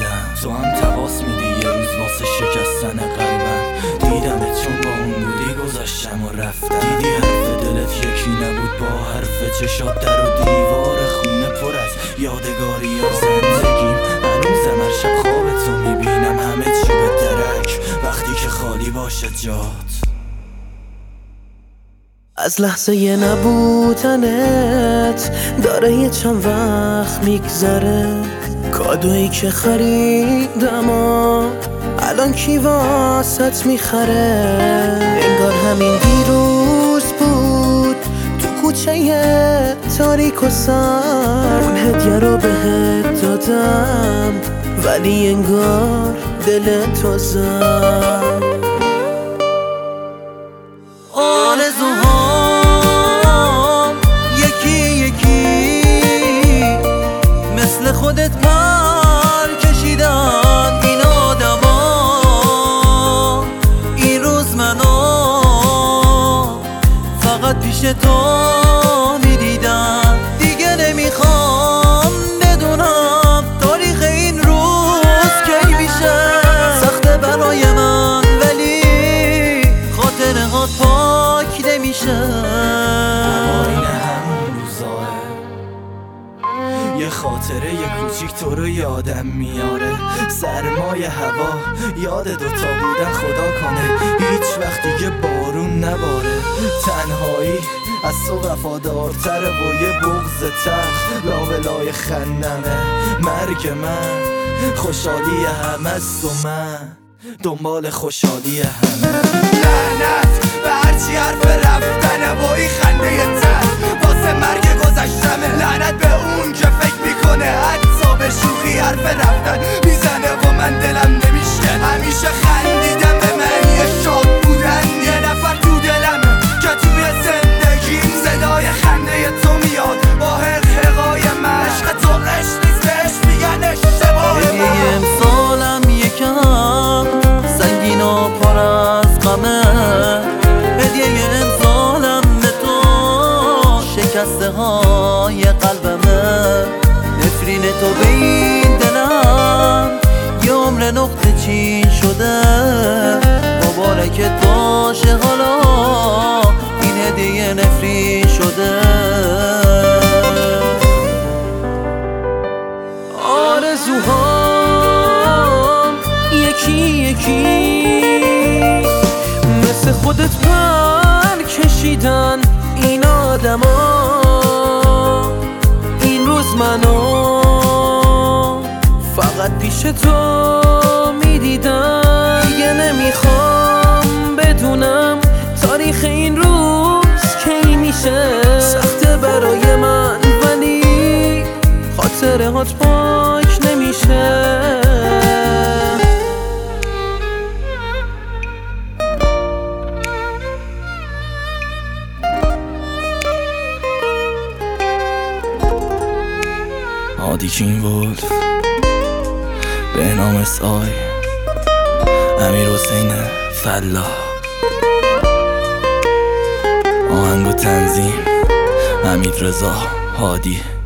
دیدم تو هم تواس میدی یه روز واسه شکستن قلبم. دیدمت چون با اون بودی گذاشتم و رفتم. دیدی حرف دلت یکی نبود با حرف چشات، در و دیوار خونه پر از یادگاری یا زندگیم. هنوزم هر شب خواب تو میبینم، همه چی به درک وقتی که خالی باشه جات. از لحظه نبودنت داره یه چند وقت میگذره. کادویی که خریدم الان کی واسط میخره؟ انگار همین دیروز بود تو کوچه تاریک و سر. اون هدیه رو بهت دادم ولی انگار دلت تو زد. آرزوهام یکی یکی مثل خودت پر کشیدن این آدما. این روز منو فقط پیش تو میدیدم. دیگه نمیخوام بدونم تاریخ این روز کی میشه. سخته برای من ولی خاطره ها پاک نمیشه. این همون روزاه، یه خاطره یه کوچیک تو رو یادم میاره. سرمای هوا یاد دوتا بودن خدا کنه هیچ وقتی که بارون نباره. تنهایی از تو وفادارتره و یه بغض تلخ لابلای خندمه. مرگ من خوشحالی همه است و من دنبال خوشحالی همه. لعنت به هرچی حرف رفتنه با این خنده تر واسه مرگ گذشتمه. لعنت به اون که فکر میکنه حتی به شوخی حرف رفتن میزنه و من دلم نمیشه. همیشه خندیدم به معنی شاد بودن، یه نفر تو دلمه که توی زندگیم صدای خنده تو میاد با حقهای من. عشق تو عشق نیست بهش میگن اشتباه من. امسالم یکم سنگین و پر از غمه. هدیه امسالم به تو شکسته های قلبمه. نفرین تو به این دلم یه عمر نقطه چین شده. مبارکت باشه حالا این هدیه نفرین شده. آرزوهام یکی یکی مثل خودت پر کشیدن این آدما. این روز منو فقط پیش تو میدیدم. دیگه نمیخوام بدونم تاریخ این روز کی میشه. سخته برای من ولی خاطره هات پاک نمیشه. هادی کینگ ولف، بهنام سای، امیر حسین فلاح. آهنگ و تنظیم حمید رضا هادی.